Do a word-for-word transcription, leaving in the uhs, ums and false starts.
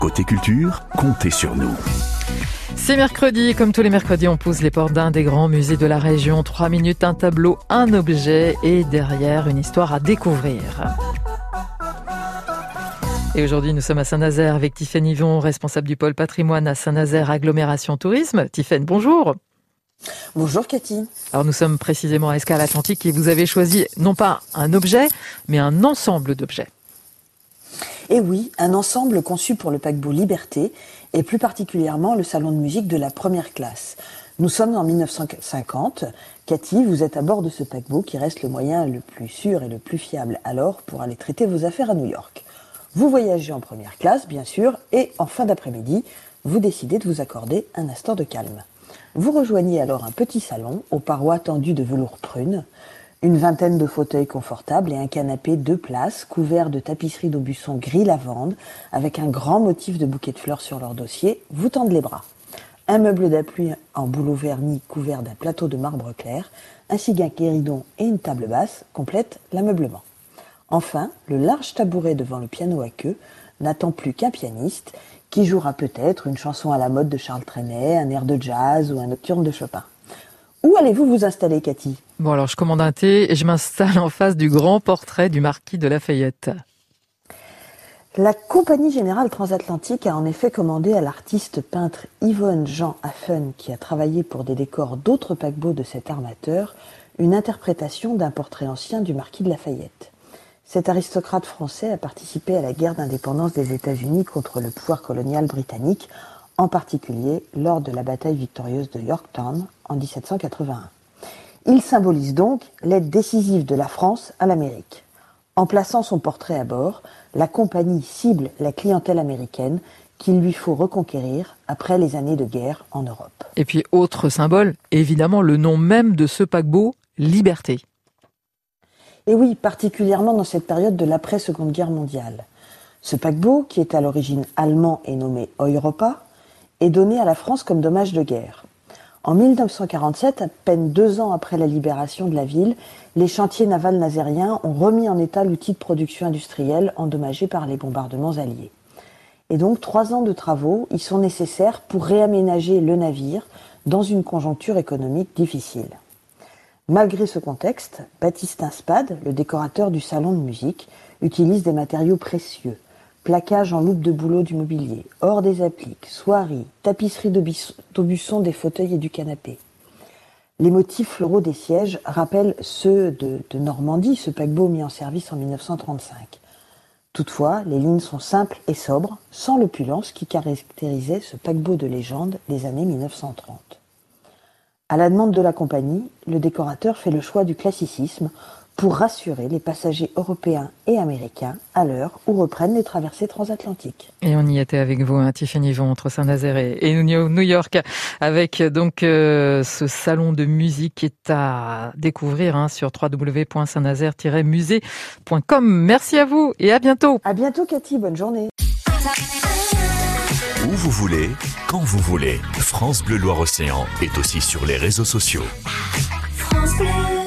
Côté culture, comptez sur nous. C'est mercredi, comme tous les mercredis, on pousse les portes d'un des grands musées de la région. Trois minutes, un tableau, un objet et derrière une histoire à découvrir. Et aujourd'hui, nous sommes à Saint-Nazaire avec Tiffaine Yvon, responsable du pôle patrimoine à Saint-Nazaire Agglomération Tourisme. Tiffaine, bonjour. Bonjour Cathy. Alors nous sommes précisément à Escale Atlantique et vous avez choisi non pas un objet, mais un ensemble d'objets. Et oui, un ensemble conçu pour le paquebot Liberté et plus particulièrement le salon de musique de la première classe. Nous sommes en mille neuf cent cinquante. Cathy, vous êtes à bord de ce paquebot qui reste le moyen le plus sûr et le plus fiable alors pour aller traiter vos affaires à New York. Vous voyagez en première classe, bien sûr, et en fin d'après-midi, vous décidez de vous accorder un instant de calme. Vous rejoignez alors un petit salon aux parois tendues de velours prune, une vingtaine de fauteuils confortables et un canapé deux places couvert de tapisseries d'Aubusson gris lavande avec un grand motif de bouquet de fleurs sur leur dossier vous tendent les bras. Un meuble d'appui en bouleau verni couvert d'un plateau de marbre clair ainsi qu'un guéridon et une table basse complètent l'ameublement. Enfin, le large tabouret devant le piano à queue n'attend plus qu'un pianiste qui jouera peut-être une chanson à la mode de Charles Trenet, un air de jazz ou un nocturne de Chopin. Où allez-vous vous installer, Cathy ? Bon, alors je commande un thé et je m'installe en face du grand portrait du marquis de Lafayette. La Compagnie Générale Transatlantique a en effet commandé à l'artiste peintre Yvonne Jean Haffen, qui a travaillé pour des décors d'autres paquebots de cet armateur, une interprétation d'un portrait ancien du marquis de Lafayette. Cet aristocrate français a participé à la guerre d'indépendance des États-Unis contre le pouvoir colonial britannique, en particulier lors de la bataille victorieuse de Yorktown en dix-sept cent quatre-vingt-un. Il symbolise donc l'aide décisive de la France à l'Amérique. En plaçant son portrait à bord, la compagnie cible la clientèle américaine qu'il lui faut reconquérir après les années de guerre en Europe. Et puis autre symbole, évidemment le nom même de ce paquebot, Liberté. Et oui, particulièrement dans cette période de l'après-Seconde Guerre mondiale. Ce paquebot, qui est à l'origine allemand et nommé Europa, est donné à la France comme dommage de guerre. En mille neuf cent quarante-sept, à peine deux ans après la libération de la ville, les chantiers navals nazériens ont remis en état l'outil de production industrielle endommagé par les bombardements alliés. Et donc, trois ans de travaux y sont nécessaires pour réaménager le navire dans une conjoncture économique difficile. Malgré ce contexte, Baptistin Spade, le décorateur du salon de musique, utilise des matériaux précieux. Plaquage en loupe de bouleau du mobilier, or des appliques, soieries, tapisserie d'Aubusson des fauteuils et du canapé. Les motifs floraux des sièges rappellent ceux de, de Normandie, ce paquebot mis en service en mille neuf cent trente-cinq. Toutefois, les lignes sont simples et sobres, sans l'opulence qui caractérisait ce paquebot de légende des années mille neuf cent trente. À la demande de la compagnie, le décorateur fait le choix du classicisme pour rassurer les passagers européens et américains à l'heure où reprennent les traversées transatlantiques. Et on y était avec vous, hein, Tiffaine Yvon, entre Saint-Nazaire et, et New York, avec donc euh, ce salon de musique qui est à découvrir hein, sur w w w point saint nazaire tiret musée point com. Merci à vous et à bientôt. À bientôt Cathy, bonne journée. Où vous voulez, quand vous voulez. France Bleu Loire-Océan est aussi sur les réseaux sociaux. France Bleu.